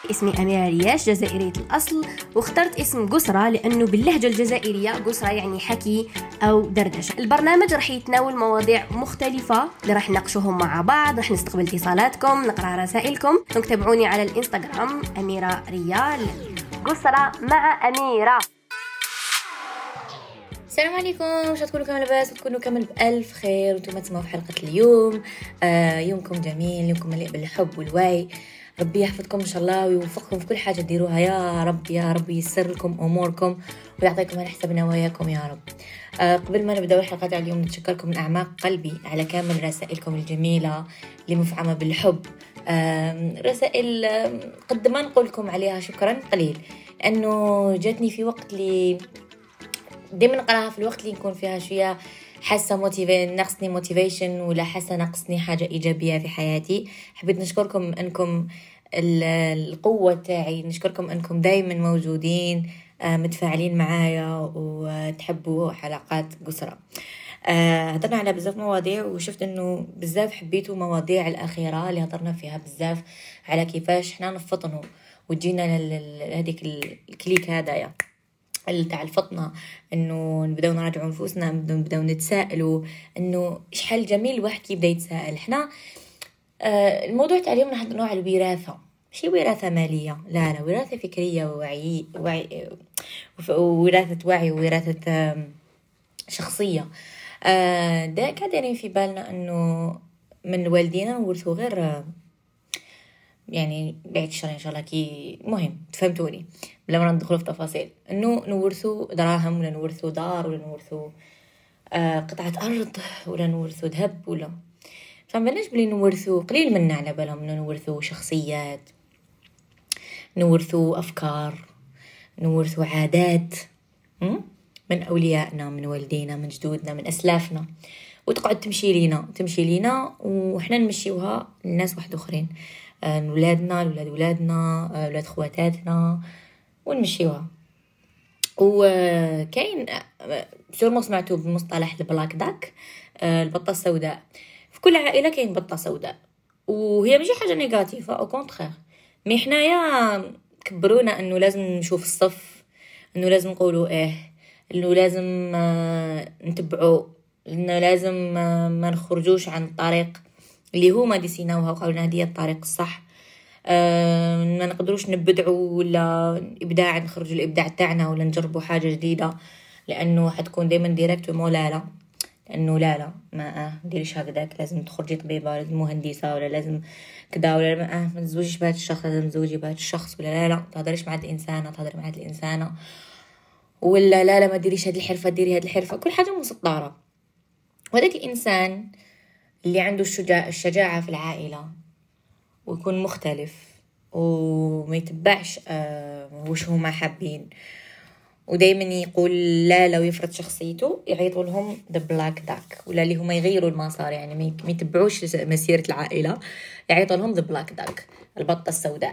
اسمي أميرة رياش، جزائرية الأصل، واخترت اسم قسرة لأنه باللهجة الجزائرية قسرة يعني حكي أو دردشة. البرنامج رح يتناول مواضيع مختلفة اللي رح نناقشوهم مع بعض، رح نستقبل اتصالاتكم، نقرأ رسائلكم. تابعوني على الإنستغرام أميرة ريال، قسرة مع أميرة. السلام عليكم، واش تكونوا كامل لاباس وتكونوا كامل بألف خير وانتم تسمعوا في حلقة اليوم. يومكم جميل، يومكم مليء بالحب والوعي. ربي يحفظكم ان شاء الله ويوفقكم في كل حاجة تديروها يا رب، يا رب ييسر لكم اموركم ويعطيكم على حسب نواياكم يا رب. قبل ما نبدأ الحلقة تاع اليوم نتشكركم من اعماق قلبي على كامل رسائلكم الجميلة اللي مفعمة بالحب. رسائل قد ما نقول لكم عليها شكرا قليل، لانه جاتني في وقت اللي دائما نقراها في الوقت اللي نكون فيها شويه حاسه ناقصني موتيفيشن ولا حاسه ناقصني حاجه ايجابيه في حياتي. حبيت نشكركم انكم القوه تاعي، نشكركم انكم دائما موجودين متفاعلين معايا وتحبوا حلقات قسرة. هضرنا على بزاف مواضيع وشفت انه بزاف حبيتوا مواضيع الاخيره اللي هضرنا فيها بزاف على كيفاش احنا نفطنوا وتجينا هذيك الكليك هذايا تاع الفطنة، انه نبداو نراجعوا نفوسنا، نبداو نتسائلوا انه شحال جميل الواحد كي يبدا يتساءل. احنا الموضوع تاع اليوم نهضروا على الوراثه، ماشي وراثه ماليه، لا وراثه فكريه ووعي وراثه وعي ووراثه شخصيه. دا كادرين في بالنا انه من والدينا نورثوا غير يعني بعد الشر ان شاء الله، كي مهم تفهمتوني بلا ما ندخلوا في تفاصيل، انه نورثوا دراهم ولا نورثوا دار ولا نورثوا قطعه ارض ولا نورثوا ذهب ولا فمالناش بلي نورثوا قليل منا على بالهم انه نورثوا شخصيات، نورثوا افكار، نورثوا عادات من اوليائنا، من والدينا، من جدودنا، من اسلافنا، وتقعد تمشي لينا وإحنا نمشيوها للناس واحد اخرين، ولادنا، ولادنا، ولاد خواتاتنا، ونمشيوها. وكاين سورمو سمعتوا بمصطلح البلاك داك، البطة السوداء. في كل عائلة كاين بطة سوداء، وهي ماشي حاجة نيجاتيفة او كونتخير، مي حنايا كبرونا انه لازم نشوف الصف، انه لازم نقولوا انه لازم نتبعوا، انه لازم ما نخرجوش عن الطريق اللي هما ديسيناوها وقالوا هذه الطريق الصح. ما نقدروش نبدعوا ولا ابداع، نخرجوا الابداع تاعنا ولا نجربوا حاجه جديده، لانه حتكون دائما ديريكت لا، لانه لا ما ديريش هكذاك، لازم تخرجي طبيبه، لازم مهندسه، ولا لازم كذا، ولا ما تزوجيش بهذا الشخص، لازم تزوجي بهذا الشخص، ولا لا تهضريش مع هذه الانسانه، تهضري مع هذه الانسانه، ولا لا ما ديريش هذه الحرفه، ديري هذه الحرفه، كل حاجه مسطره. وهذاك الانسان اللي عنده الشجاعه في العائله ويكون مختلف وما يتبعش وش هما حابين، ودايما يقول لا لو يفرض شخصيته، يعيطوا لهم the black duck، ولا اللي هما يغيروا المسار، يعني ما يتبعوش مسيرة العائلة، يعيطوا لهم the black duck، البطة السوداء.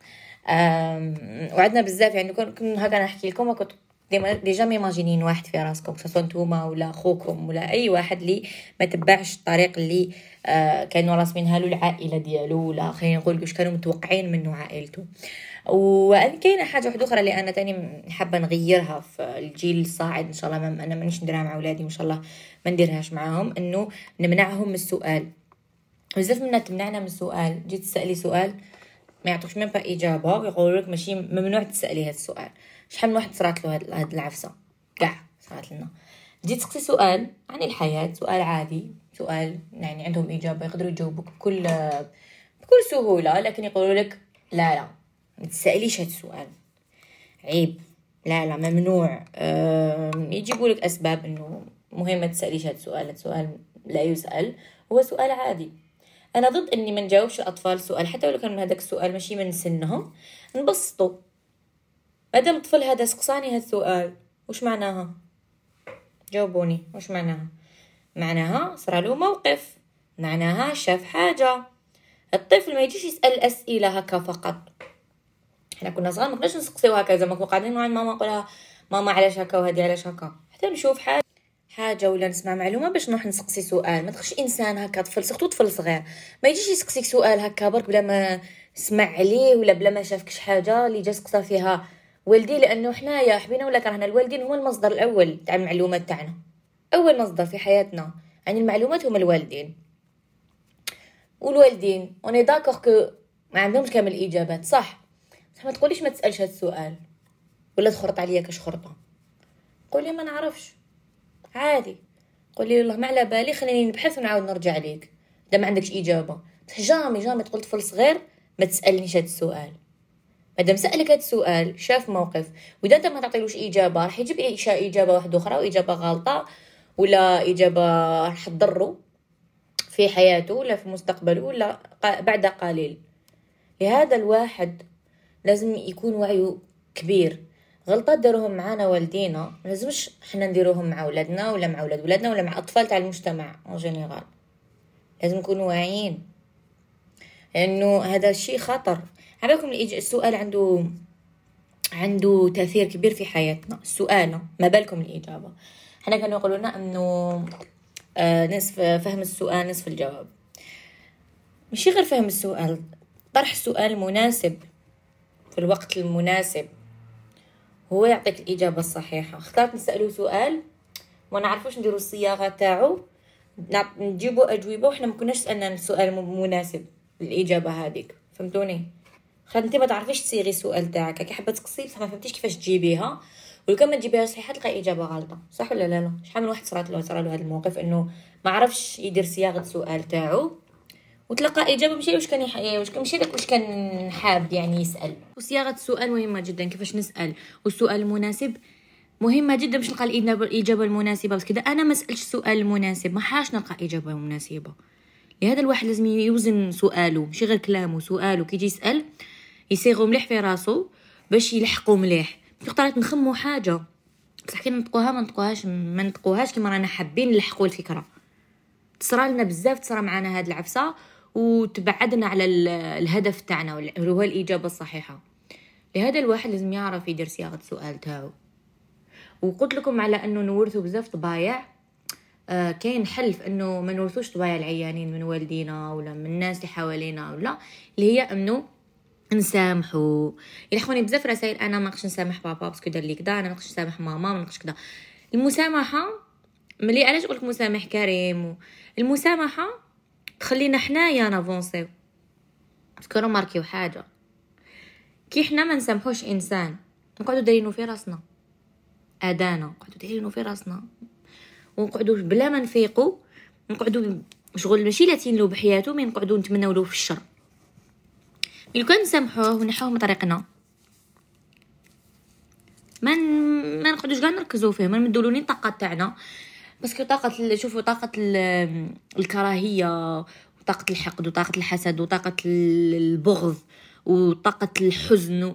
وعندنا بزاف، يعني كنت هكا نحكي لكم، كنت ديجا ميماجينين واحد في راسكم، سواء نتوما ولا اخوكم ولا اي واحد اللي ما تبعش الطريق اللي كانوا راسمينها له العائله ديالو، ولا خلينا نقول واش كانوا متوقعين منه عائلته. وكاينه حاجه واحده اخرى اللي انا تاني حابه نغيرها في الجيل الصاعد ان شاء الله، انا مانيش نديرها مع اولادي وان شاء الله ما نديرهاش معاهم، انه نمنعهم من السؤال. بزاف منا تمنعنا من السؤال، جيت تسالي سؤال ما يعطوش مين اجابه، ويقولوا لك ماشي ممنوع تسالي هذا السؤال. شحال من واحد صرات له هاد العفسه كاع صرات لنا، جيت تسقسي سؤال عن الحياه، سؤال عادي، سؤال يعني عندهم اجابه يقدروا يجاوبوك بكل سهوله، لكن يقولوا لك لا ما تساليش هاد السؤال، عيب، لا ممنوع. يجيبوا لك اسباب انه مهم ما تساليش هاد السؤال، السؤال لا يسال، هو سؤال عادي. انا ضد اني ما نجاوبش الاطفال سؤال، حتى لو كان هذاك السؤال ماشي من سنهم، نبسطوا. مادام الطفل هذا سقساني هذا السؤال، وش معناها؟ جاوبوني، وش معناها صار له موقف، معناها شاف حاجه. الطفل ما يجيش يسال اسئله هكا فقط. احنا كنا صغار ما كناش نسقسيو هكا، زعما كنا قاعدين مع ماما نقولها ماما علاش هكا وهذه علاش هكا، حتى نشوف حاجه ولا نسمع معلومه باش نروح نسقسي سؤال. ما تخش انسان هكا طفل، سقطو طفل صغير، ما يجيش يسقسيك سؤال هكا برك بلا ما سمع عليه ولا بلا ما شافكش حاجه اللي جا سقسا فيها والدي، لانه حنايا حبينا ولا كرهنا الوالدين هما المصدر الاول تاع المعلومات تاعنا. اول مصدر في حياتنا عن المعلومات هما الوالدين. والوالدين اوني داكوغ كو ما عندهمش كامل الاجابات، صح؟ بصح ما تقوليش ما تسالش هذا السؤال ولا تخرط عليا كشخرطه. قولي ما نعرفش عادي، قولي والله ما على بالي، خليني نبحث ونعاود نرجع ليك. اذا ما عندكش اجابه جامي تقول طفل صغير ما تسالنيش هذا السؤال. مادام سالك هذا السؤال شاف موقف، واذا انت ما تعطيلوش اجابه راح يجيب اجابه واحده اخرى، واجابه غلطه ولا اجابه راح تضره في حياته ولا في مستقبله ولا بعد قليل. لهذا الواحد لازم يكون وعيه كبير. غلطات داروهم معانا والدينا ما لازمش حنا نديروهم مع اولادنا ولا مع اولاد ولادنا ولا مع اطفال تاع المجتمع اون جينيرال. لازم نكونوا واعيين لانه هذا الشيء خطر. عبالكم السؤال عنده تاثير كبير في حياتنا. السؤال ما بالكم الاجابه. حنا كانوا يقولوا لنا انه نصف فهم السؤال نصف الجواب. مش غير فهم السؤال، طرح السؤال المناسب في الوقت المناسب هو يعطيك الإجابة الصحيحة. اخترت نسأله سؤال ما نعرفوش نديروا الصياغة تاعو نجيبوا أجوبة وإحنا ما كناش سألنا السؤال مناسب للإجابة هذيك. فهمتوني؟ انت ما تعرفيش تصيغي السؤال تاعك كي حابه تقصي بصح ما فهمتيش كيفاش تجيبيها، ولو كان ما تجيبيها صحيحه تلقاي اجابه غلطه، صح ولا لا؟ شحال من واحد صرا له هذا الموقف انه ما عرفش يدير صياغه السؤال تاعو وتلقى اجابه ماشي واش كان حاب يعني يسال. وصياغه السؤال مهمه جدا، كيفاش نسال والسؤال المناسب مهمه جدا باش نلقى الاجابه المناسبه. بس كذا انا ما سالتش السؤال المناسب ما حاش نلقى اجابه مناسبه. لهذا الواحد لازم يوزن سؤاله، ماشي غير كلامه، سؤاله كي يجي يسال يصيغوا مليح في راسو باش يلحقوا مليح. تقدروا نخموا حاجه بصح كي نطقوها ما نطقوهاش كيما رانا حابين نلحقوا الفكره. تصرى لنا بزاف، تصرى معنا هاد العفسه وتبعدنا على الهدف تاعنا اللي هو الاجابه الصحيحه. لهذا الواحد لازم يعرف يدير صياغه السؤال تاعو. وقلت لكم على انه نورثوا بزاف طبايع. كاين حل في انه ما نورثوش طبايع العيانين من والدينا ولا من الناس اللي حوالينا ولا اللي هي انه نسامحوا. يلحقوني بزاف رسائل انا ما نقدرش نسامح بابا باسكو دار لي كذا، انا ما نقدرش نسامح ماما ما نقدرش كذا. المسامحه ملي علاش نقولك مسامح كريم، المسامحه تخلينا حنايا نافونسيو. باسكو ماركيو حاجه كي حنا ما نسامحوش انسان نقعدوا دايرينو في راسنا ادانا، نقعدوا دايرينو في راسنا ونقعدوا بلا ما نفيقوا نقعدوا شغل ماشي لاتين له بحياته مي نقعدوا نتمنوا له في الشر. لو كان نسامحوه ونحاول من طريقنا ما نقعدوش كاع نركزوا فيه، ما نمدولوني الطاقه تاعنا. باسكو شوفوا طاقه الكراهيه وطاقه الحقد وطاقه الحسد وطاقه البغض وطاقه الحزن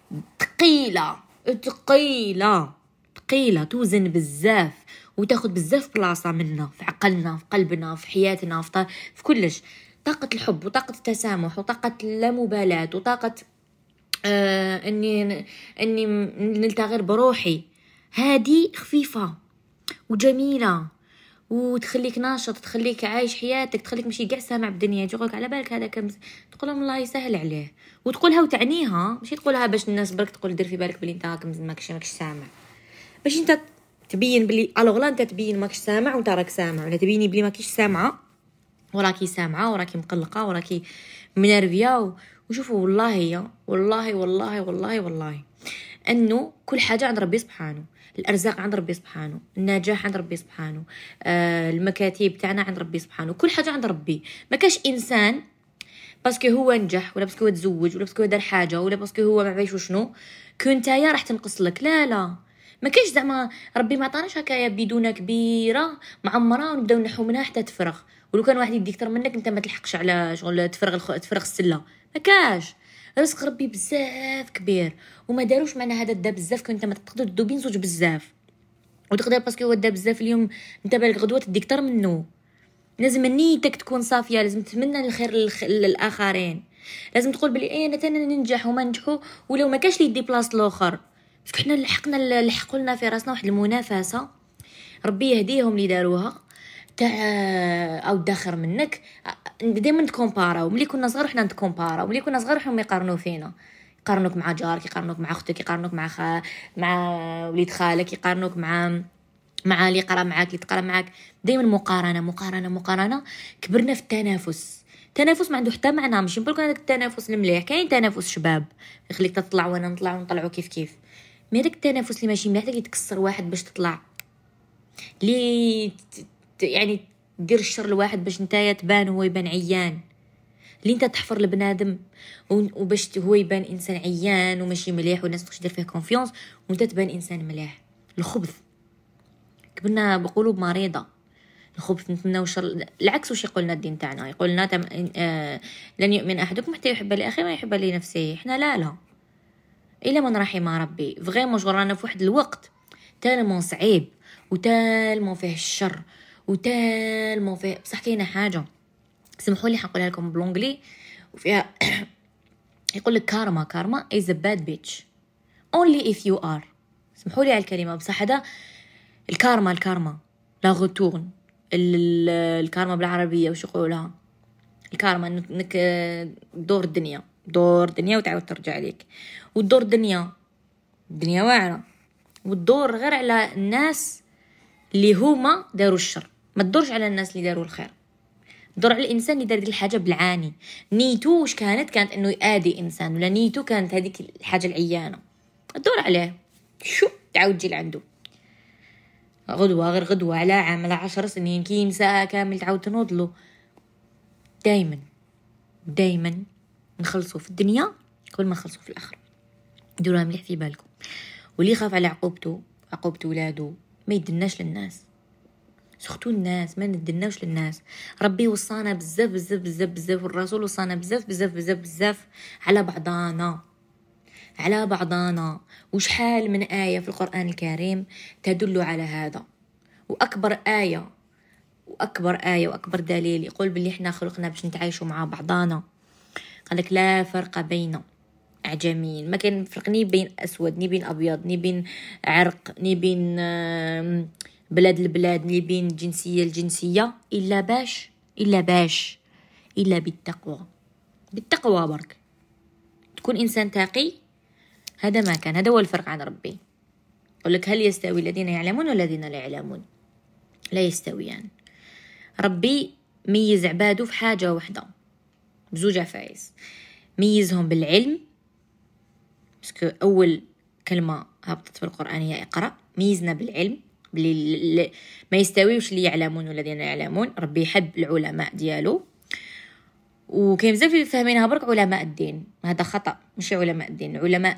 ثقيله توزن بزاف وتاخذ بزاف بلاصه منا في عقلنا في قلبنا في حياتنا في كلش. طاقه الحب وطاقه التسامح وطاقه اللامبالاه وطاقه اني نلتغر بروحي، هذه خفيفه وجميله وتخليك ناشط، تخليك عايش حياتك، تخليك ماشي قاع سامع بالدنيا تقولك على بالك هذا كم تقول لهم الله يسهل عليه وتقولها وتعنيها، ماشي تقولها باش الناس برك تقول دير في بالك بلي انت كم ماكش سامع، باش انت تبين بلي الوغ انت تبين ماكش سامع وانت راك سامع، ولا تبيني بلي ماكيش سامعه وراكي سامعه وراكي مقلقه وراكي منرفيه. وشوفوا والله انه كل حاجه عند ربي سبحانه، الارزاق عند ربي سبحانه، النجاح عند ربي سبحانه، المكاتب تاعنا عند ربي سبحانه، كل حاجه عند ربي. ما كاش انسان باسكو هو نجح ولا باسكو هو تزوج ولا باسكو دار حاجه ولا باسكو هو ما عرفش شنو كنتايا راح تنقص لك. لا ما كاش زعما ربي ما عطاناش هكايا بدونه كبيره معمره ونبداو نحو منها حتى تفرغ. ولو كان واحد يديك اكثر منك انت ما تلحقش على شغل تفرغ السله. ما كاش رزق ربي بزاف كبير وما داروش معنا هذا الدا بزاف كنت ما تقدر تدوبين زوج بزاف وتقدر باسكو هو الدا بزاف اليوم انت بالك غدوه تديك اكثر منه. لازم نيتك تكون صافيه، لازم تتمنى الخير للاخرين، لازم تقول بلي انا تانا ننجح وما ننجحوا ولو ما كاش لي يدي بلاص الاخر. باسكو حنا لحقوا لنا في راسنا واحد المنافسه ربي يهديهم اللي داروها تاع او داخر منك دائما نتكومباراو. ملي كنا صغار حنا نتكومباراو، ملي كنا صغار حنا يقارنوا فينا، يقارنوك مع جارك، يقارنوك مع اختك، يقارنوك مع وليد خالك، يقارنوك مع اللي قرا معاك، اللي تقرا معاك. دائما مقارنه مقارنه مقارنه. كبرنا في التنافس. ما عنده حتى معنى. ماشي نقولك هذاك التنافس المليح، كاين تنافس شباب يخليك تطلع وانا نطلع ونطلعوا كيف. مي داك التنافس اللي ماشي مليح، اللي تكسر واحد باش تطلع، اللي يعني دير الشر لواحد باش نتايا تبان هو يبان عيان، اللي انت تحفر لبنادم وباش هو يبان انسان عيان وماشي مليح والناس تخش دير فيه كونفيونس وانت تبان انسان مليح. الخبث. كبرنا بقلوب مريضه. الخبث نتمناو الشر. العكس واش يقولنا الدين تاعنا؟ يقولنا لن يؤمن احدكم حتى يحب لاخيه ما يحب لنفسه. احنا لا الا من رحم ربي. فريمون جرانا في واحد الوقت تالمون صعيب وتالمون فيه الشر وتالمون فيه. بصح كاينه حاجه سمحوا لي حنقولها لكم بلونجلي وفيها يقول لك كارما is a bad bitch only if you are. سمحوا لي على الكلمه بصح هذا الكارما لا غوتورن. الكارما بالعربيه واش يقولها؟ الكارما انك دور الدنيا وتعاود ترجع لك. والدور الدنيا واعره، والدور غير على الناس اللي هما داروا الشر، ما تدورش على الناس اللي داروا الخير. دور على الانسان اللي دار ديك الحاجه بالعاني. نيتو واش كانت انه يادي انسان، ولا نيتو كانت هذيك الحاجه العيانه. دور عليه شو تعاود تجي لعنده غدوه غير غدوه، على عام، على 10 سنين، كاين ساعه كامل تعاود تنوض له. دائما نخلصوا في الدنيا قبل ما نخلصوا في الاخره. ديروها مليح في بالكم. واللي يخاف على عقوبته ولادو ما يدناش للناس. سختو الناس ما ندناوش للناس. ربي وصانا بزاف والرسول وصانا بزاف على بعضانا. وشحال من آية في القرآن الكريم تدل على هذا. وأكبر آية وأكبر دليل يقول باللي احنا خلقنا باش نتعايشوا مع بعضانا. قالك لا فرق بين أعجميين، ما كان فرق ني بين أسود ني بين أبيض ني بين عرق ني بين بلاد البلاد ني بين جنسية الجنسية، إلا بالتقوى برك. تكون إنسان تقي. هذا ما كان، هذا هو الفرق عن ربي. يقول لك هل يستوي الذين يعلمون والذين لا يعلمون؟ لا يستويان. ربي ميز عباده في حاجة واحدة بزوج عفايس. ميزهم بالعلم، بسكو أول كلمة هبطت في القرآن هي اقرأ. ميزنا بالعلم بلي ما يستويوش اللي يعلمون والذين لا يعلمون. ربي يحب العلماء ديالو. وكاين بزاف اللي فاهمينها برك علماء الدين، هذا خطأ. مش علماء الدين، علماء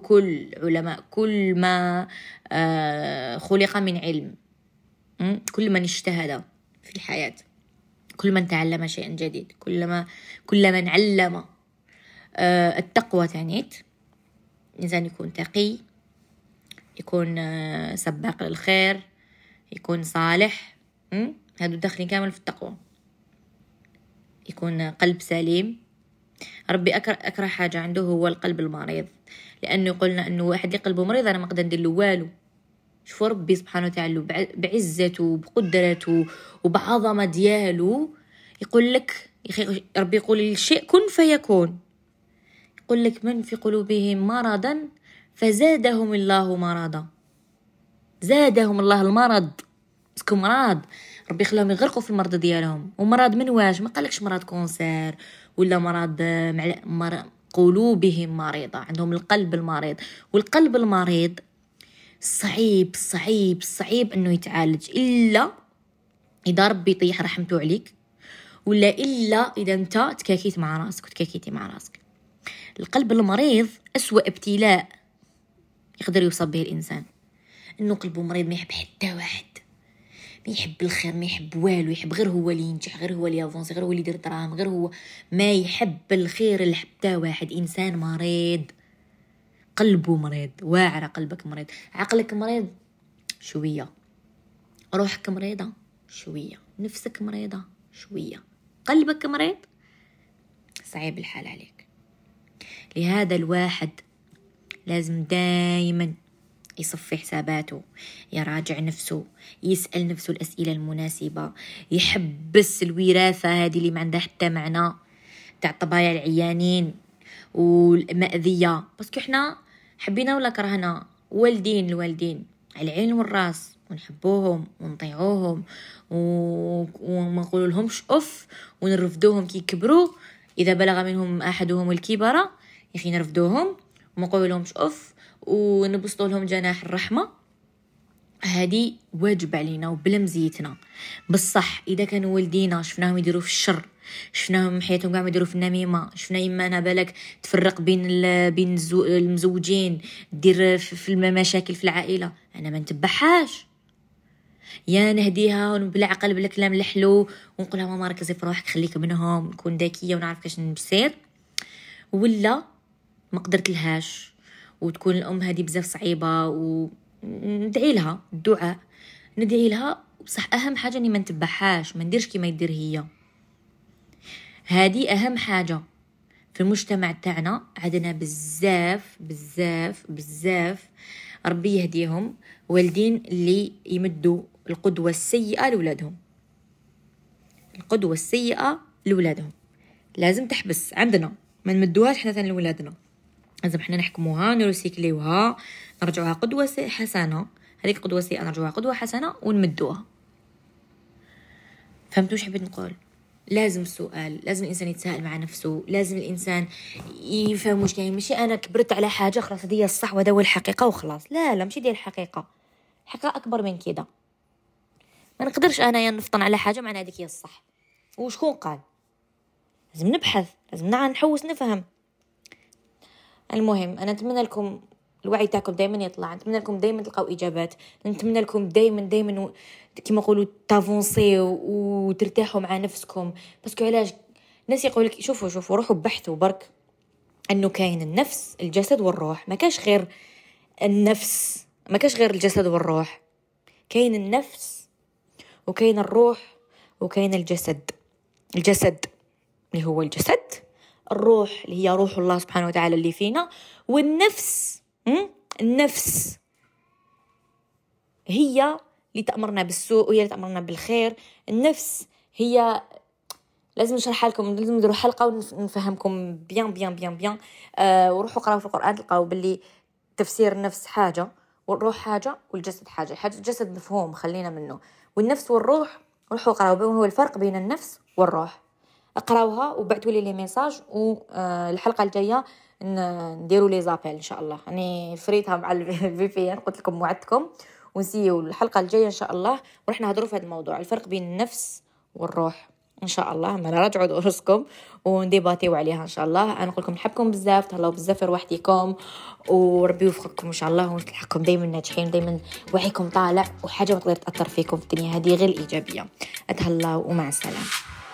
كل ما خلق من علم. كل من اجتهد في الحياة، كل من تعلم شيئا جديد، كل من علم. التقوى تعنيت الإنسان يكون تقي، يكون سباق للخير، يكون صالح. هادو داخلين كامل في التقوى. يكون قلب سليم. ربي أكره حاجة عنده هو القلب المريض، لأنه يقولنا أنه واحد اللي قلبه مريض أنا ما أقدر ندير له والو. شوفوا ربي سبحانه وتعالى بعزته وبقدرته وبعظمة دياله يقول لك ربي يقول للشيء كن فيكون. يقول لك من في قلوبهم مرضا فزادهم الله مرضا. زادهم الله المرض. اسكو مرض ربي خلاهم يغرقوا في المرض ديالهم. ومرض من واش؟ ما قالكش مرض كونسير ولا مرض قلوبهم مريضة، عندهم القلب المريض. والقلب المريض صعيب انه يتعالج الا اذا ربي يطيح رحمته عليك، ولا الا اذا انت تكاكيت مع راسك وتكاكيتي مع راسك. القلب المريض أسوأ ابتلاء يقدر يصاب به الانسان، انه قلبه مريض ما يحب حتى واحد، ما يحب الخير، ما يحب والو، يحب غير هو اللي ينجح، غير هو اللي يافونسي، غير هو اللي يدير دراهم، غير هو ما يحب الخير لحتى واحد. انسان مريض، قلبه مريض. واعر قلبك مريض، عقلك مريض شويه، روحك مريضه شويه، نفسك مريضه شويه، قلبك مريض صعيب الحال عليك. لهذا الواحد لازم دائما يصفي حساباته، يراجع نفسه، يسأل نفسه الأسئلة المناسبة، يحبس الوراثة هذه اللي ما عندها حتى معنى تاع الطبايع العيانين والمأذية. بس احنا حبينا ولا كرهنا الوالدين على العين والراس، ونحبوهم ونطيعوهم وما نقول لهمش اف، ونرفدوهم كي يكبروا. اذا بلغ منهم احدهم الكبر يا اخي نرفدوهم وما نقول لهمش اف، ونبسطوا لهم جناح الرحمه. هذه واجب علينا وبلمزيتنا. بصح اذا كانوا والدينا شفناهم يديروا في الشر، شفناهم حياتهم قاعد يديروا في النميمه، شفنا يما انا بالك تفرق بين المزوجين، دير في المشاكل في العائله، انا ما نتبعهاش. يا نهديها بالعقل بالكلام الحلو ونقول لها ماما ركزي في روحك، خليك منهم، نكون ذكيه ونعرف كاش نسير. ولا ما قدرت لهاش وتكون الام هذه بزاف صعيبه، وندعي لها الدعاء، ندعي لها. بصح اهم حاجه اني ما نتبعهاش، ما نديرش كيما يدير هي. هذه اهم حاجه في المجتمع تاعنا. عندنا بزاف بزاف بزاف ربي يهديهم والدين اللي يمدوا القدوه السيئه لولادهم. القدوه السيئه لولادهم لازم تحبس عندنا، ما نمدوهاش حتى لولادنا. لازم احنا نحكموها، نرسيكليوها، نرجعوها قدوه حسنه. هذيك قدوه سيئه نرجعوها قدوه حسنه ونمدوها. فهمتوا ايش حبيت نقول؟ لازم السؤال، لازم الانسان يتساءل مع نفسه، لازم الانسان يفهم واش كاين. ماشي انا كبرت على حاجه خلاص هذه الصح وهذا هو الحقيقه وخلاص. لا ماشي ديال الحقيقه اكبر من كده. ما نقدرش انا نفطن على حاجه معناها هذيك هي الصح. وشكون قال؟ لازم نبحث، لازم نحوس نفهم. المهم انا نتمنى لكم الوعي تاعكم دائما يطلع، نتمنى لكم دائما تلقاو اجابات، نتمنى لكم دائما كيما نقولوا تافونسيو وترتاحوا مع نفسكم. باسكو علاش الناس يقول لك شوفوا روحوا بحثوا برك انه كاين النفس الجسد والروح. ما كاش غير النفس، ما كاش غير الجسد والروح، كاين النفس وكاين الروح وكاين الجسد اللي هو الجسد، الروح اللي هي روح الله سبحانه وتعالى اللي فينا، والنفس النفس هي اللي تأمرنا بالسوء وهي اللي تأمرنا بالخير. النفس هي لازم نشرحها لكم، لازم نديروا حلقة ونفهمكم بيان. وروحوا قراوا في القرآن تلقاو باللي تفسير النفس حاجة والروح حاجة والجسد حاجة. الجسد مفهوم خلينا منه، والنفس والروح روحوا قراوا بهم هو الفرق بين النفس والروح. اقراوها وبعتوا لي ميساج، والحلقة الجاية نديروا لي زابيل ان شاء الله. يعني فريتها مع الفي بي ان، قلت لكم وعدتكم، ونسيو الحلقه الجايه ان شاء الله وراح نهضروا في هذا الموضوع، الفرق بين النفس والروح ان شاء الله. ما نراجعوا دروسكم ونديباتيو عليها ان شاء الله. انا نقول لكم نحبكم بزاف، تهلاو بزاف في روحتكم، وربي يوفقكم ان شاء الله، وتلحقكم دائما ناجحين، دائما وعيكم طالع، وحاجه ما تقدر تاثر فيكم في الدنيا هذه غير الايجابيه. اتهلاو ومع السلامه.